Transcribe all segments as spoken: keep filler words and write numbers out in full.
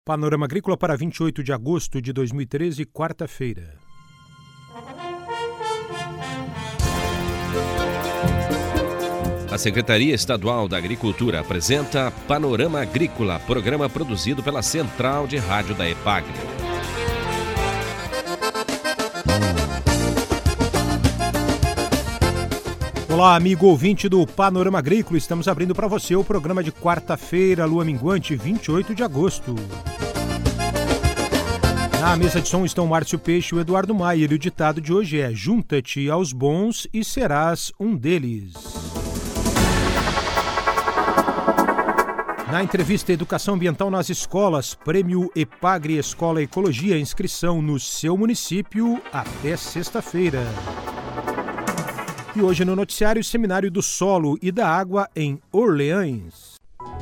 Panorama Agrícola para vinte e oito de agosto de dois mil e treze, quarta-feira. A Secretaria Estadual da Agricultura apresenta Panorama Agrícola, programa produzido pela Central de Rádio da EPAGRE. Olá, amigo ouvinte do Panorama Agrícola. Estamos abrindo para você o programa de quarta-feira, lua minguante, vinte e oito de agosto. Na mesa de som estão Márcio Peixe e o Eduardo Maier, e o ditado de hoje é: junta-te aos bons e serás um deles. Na entrevista Educação Ambiental nas Escolas, Prêmio EPAGRE Escola Ecologia, inscrição no seu município até sexta-feira. E hoje no noticiário, Seminário do Solo e da Água em Orleans.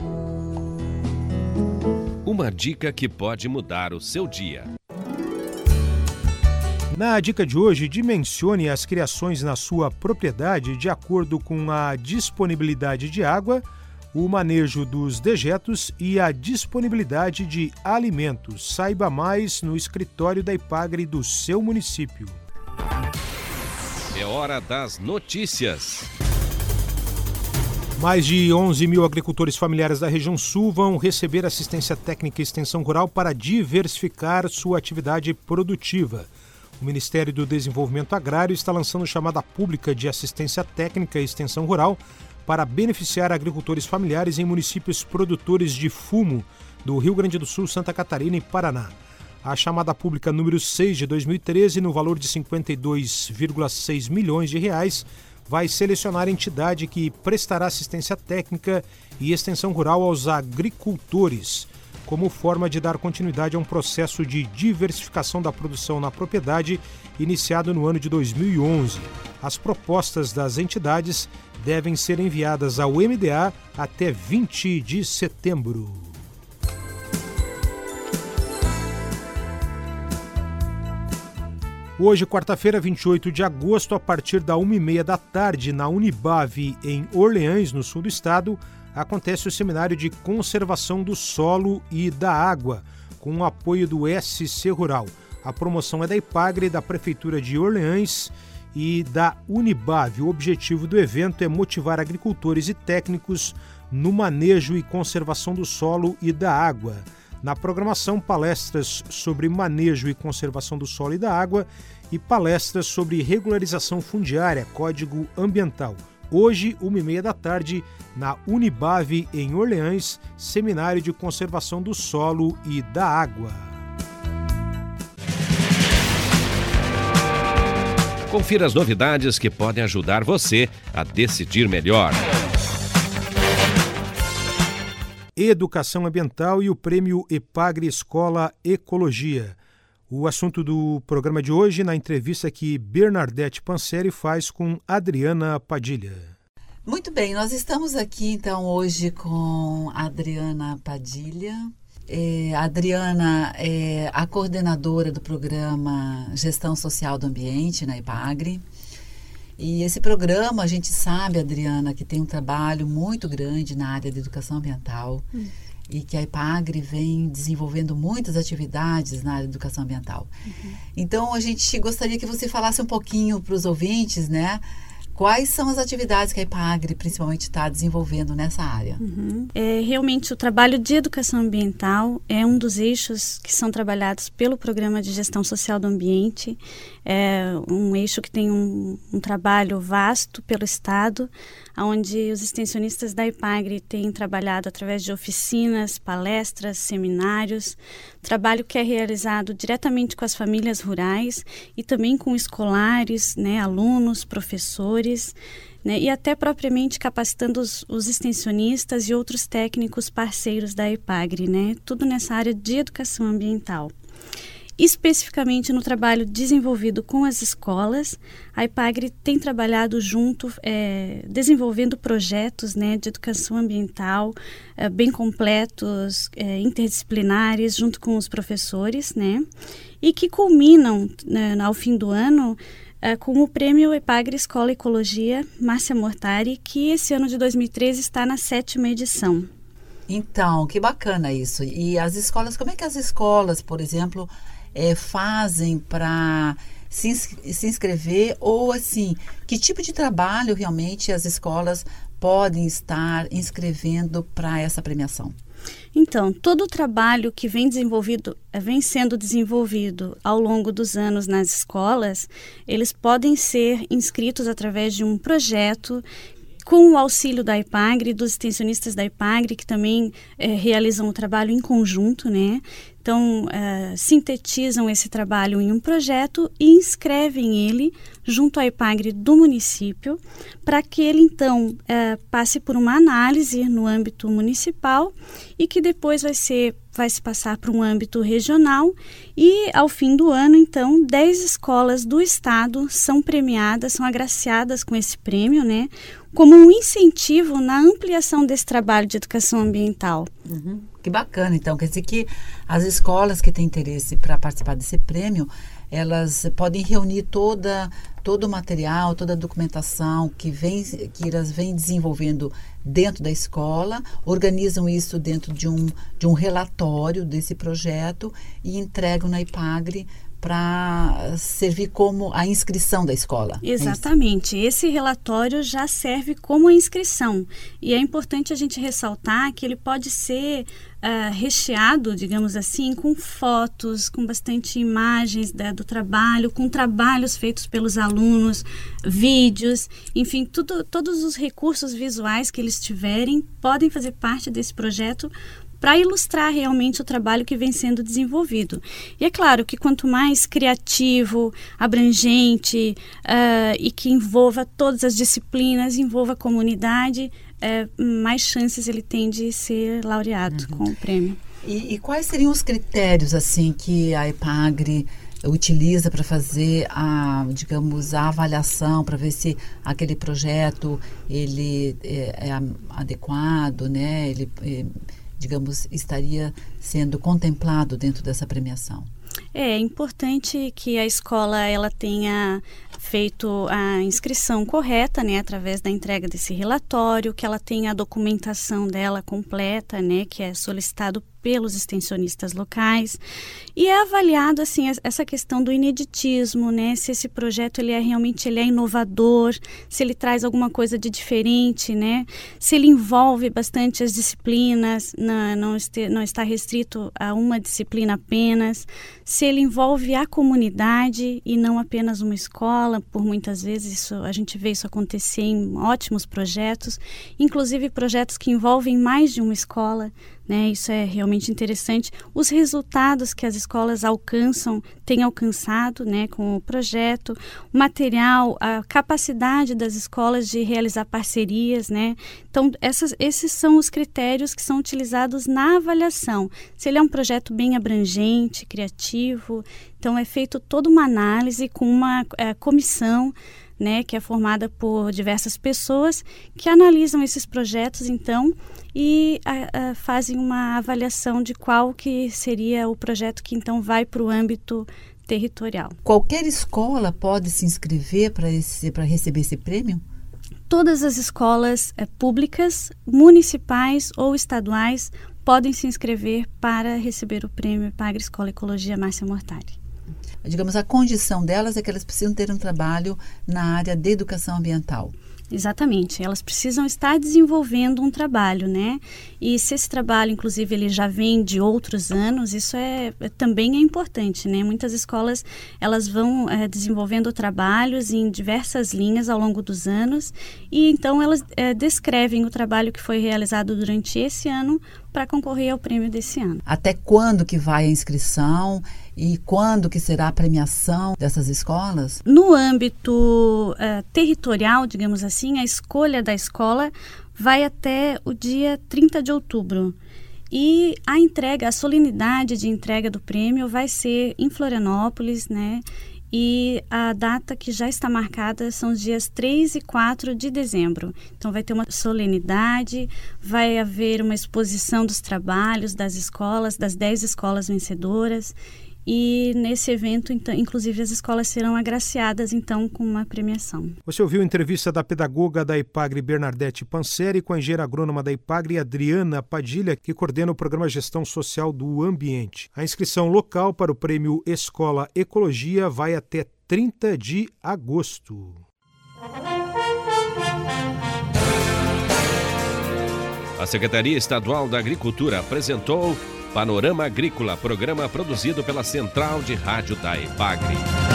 Uma dica que pode mudar o seu dia. Na dica de hoje, dimensione as criações na sua propriedade de acordo com a disponibilidade de água, o manejo dos dejetos e a disponibilidade de alimentos. Saiba mais no escritório da EPAGRE do seu município. É hora das notícias. Mais de onze mil agricultores familiares da região sul vão receber assistência técnica e extensão rural para diversificar sua atividade produtiva. O Ministério do Desenvolvimento Agrário está lançando chamada pública de assistência técnica e extensão rural para beneficiar agricultores familiares em municípios produtores de fumo do Rio Grande do Sul, Santa Catarina e Paraná. A chamada pública número seis de dois mil e treze, no valor de cinquenta e dois vírgula seis milhões de reais, vai selecionar a entidade que prestará assistência técnica e extensão rural aos agricultores, como forma de dar continuidade a um processo de diversificação da produção na propriedade iniciado no ano de dois mil e onze. As propostas das entidades devem ser enviadas ao M D A até vinte de setembro. Hoje, quarta-feira, vinte e oito de agosto, a partir da uma e meia da tarde, na Unibave, em Orleans, no sul do estado, acontece o Seminário de Conservação do Solo e da Água, com o apoio do S C Rural. A promoção é da EPAGRE, da Prefeitura de Orleans e da Unibave. O objetivo do evento é motivar agricultores e técnicos no manejo e conservação do solo e da água. Na programação, palestras sobre manejo e conservação do solo e da água e palestras sobre regularização fundiária, código ambiental. Hoje, uma e meia da tarde, na Unibave, em Orleans, Seminário de Conservação do Solo e da Água. Confira as novidades que podem ajudar você a decidir melhor. Educação Ambiental e o Prêmio EPAGRE Escola Ecologia. O assunto do programa de hoje, na entrevista que Bernadette Panseri faz com Adriana Padilha. Muito bem, nós estamos aqui então hoje com a Adriana Padilha. É, a Adriana é a coordenadora do programa Gestão Social do Ambiente na EPAGRE. E esse programa, a gente sabe, Adriana, que tem um trabalho muito grande na área de educação ambiental hum. e que a EPAGRE vem desenvolvendo muitas atividades na área de educação ambiental. Uhum. Então, a gente gostaria que você falasse um pouquinho para os ouvintes, né? Quais são as atividades que a EPAGRE principalmente está desenvolvendo nessa área? Uhum. É, realmente, o trabalho de educação ambiental é um dos eixos que são trabalhados pelo Programa de Gestão Social do Ambiente. É um eixo que tem um, um trabalho vasto pelo Estado, onde os extensionistas da EPAGRE têm trabalhado através de oficinas, palestras, seminários, trabalho que é realizado diretamente com as famílias rurais e também com escolares, né, alunos, professores, né, e até propriamente capacitando os, os extensionistas e outros técnicos parceiros da EPAGRE, né, tudo nessa área de educação ambiental. Especificamente no trabalho desenvolvido com as escolas, a EPAGRE tem trabalhado junto, é, desenvolvendo projetos, né, de educação ambiental é, bem completos, é, interdisciplinares, junto com os professores, né, e que culminam, né, ao fim do ano, é, com o Prêmio EPAGRE Escola Ecologia Márcia Mortari, que esse ano de dois mil e treze está na sétima edição. Então, que bacana isso. E as escolas, como é que as escolas, por exemplo, é, fazem para se, se inscrever? Ou assim, que tipo de trabalho realmente as escolas podem estar inscrevendo para essa premiação? Então, todo o trabalho que vem desenvolvido, vem sendo desenvolvido ao longo dos anos nas escolas, eles podem ser inscritos através de um projeto com o auxílio da IPAGRE, dos extensionistas da IPAGRE, que também é, realizam o trabalho em conjunto, né? Então, uh, sintetizam esse trabalho em um projeto e inscrevem ele junto à IPAGRE do município, para que ele, então, uh, passe por uma análise no âmbito municipal e que depois vai ser, vai se passar para um âmbito regional e, ao fim do ano, então, dez escolas do estado são premiadas, são agraciadas com esse prêmio, né? Como um incentivo na ampliação desse trabalho de educação ambiental. Uhum. Que bacana, então. Quer dizer que as escolas que têm interesse para participar desse prêmio, elas podem reunir toda, todo o material, toda a documentação que, vem, que elas vêm desenvolvendo dentro da escola, organizam isso dentro de um, de um relatório desse projeto e entregam na IPAGRE para servir como a inscrição da escola. Exatamente. É Esse relatório já serve como a inscrição. E é importante a gente ressaltar que ele pode ser uh, recheado, digamos assim, com fotos, com bastante imagens da, do trabalho, com trabalhos feitos pelos alunos, vídeos, enfim, tudo, todos os recursos visuais que eles tiverem podem fazer parte desse projeto para ilustrar realmente o trabalho que vem sendo desenvolvido. E é claro que quanto mais criativo, abrangente uh, e que envolva todas as disciplinas, envolva a comunidade, uh, mais chances ele tem de ser laureado uhum. com o prêmio. E, e quais seriam os critérios assim que a IPAGRE utiliza para fazer a, digamos, a avaliação, para ver se aquele projeto ele é, é adequado, né? Ele é, digamos, estaria sendo contemplado dentro dessa premiação? É importante que a escola ela tenha feito a inscrição correta, né, através da entrega desse relatório, que ela tenha a documentação dela completa, né, que é solicitado pelos extensionistas locais, e é avaliado assim essa questão do ineditismo, né, se esse projeto ele é realmente ele é inovador, se ele traz alguma coisa de diferente, né, se ele envolve bastante as disciplinas, não, não, este, não está restrito a uma disciplina apenas, se ele envolve a comunidade e não apenas uma escola. Por muitas vezes isso, a gente vê isso acontecer em ótimos projetos, inclusive projetos que envolvem mais de uma escola, né? Isso é realmente interessante. Os resultados que as escolas alcançam, têm alcançado, né, com o projeto, o material, a capacidade das escolas de realizar parcerias, né? Então, essas, esses são os critérios que são utilizados na avaliação. Se ele é um projeto bem abrangente, criativo, então é feito toda uma análise com uma é, comissão, né, que é formada por diversas pessoas que analisam esses projetos, então, e a, a, fazem uma avaliação de qual que seria o projeto que, então, vai para o âmbito territorial. Qualquer escola pode se inscrever para esse, para receber esse prêmio? Todas as escolas é, públicas, municipais ou estaduais podem se inscrever para receber o prêmio IPAGRE Escola Ecologia Márcia Mortari. Digamos, a condição delas é que elas precisam ter um trabalho na área de educação ambiental. Exatamente, elas precisam estar desenvolvendo um trabalho, né? E se esse trabalho, inclusive, ele já vem de outros anos, isso é, é também é importante, né? Muitas escolas, elas vão é, desenvolvendo trabalhos em diversas linhas ao longo dos anos e então elas é, descrevem o trabalho que foi realizado durante esse ano para concorrer ao prêmio desse ano. Até quando que vai a inscrição e quando que será a premiação dessas escolas? No âmbito uh, territorial, digamos assim, a escolha da escola vai até o dia trinta de outubro. E a entrega, a solenidade de entrega do prêmio vai ser em Florianópolis, né? E a data que já está marcada são os dias três e quatro de dezembro. Então vai ter uma solenidade, vai haver uma exposição dos trabalhos das escolas, das dez escolas vencedoras. E nesse evento, então, inclusive, as escolas serão agraciadas, então, com uma premiação. Você ouviu a entrevista da pedagoga da IPAGRE, Bernadette Panseri, com a engenheira agrônoma da IPAGRE, Adriana Padilha, que coordena o programa Gestão Social do Ambiente. A inscrição local para o prêmio Escola Ecologia vai até trinta de agosto. A Secretaria Estadual da Agricultura apresentou Panorama Agrícola, programa produzido pela Central de Rádio da IPAGRE.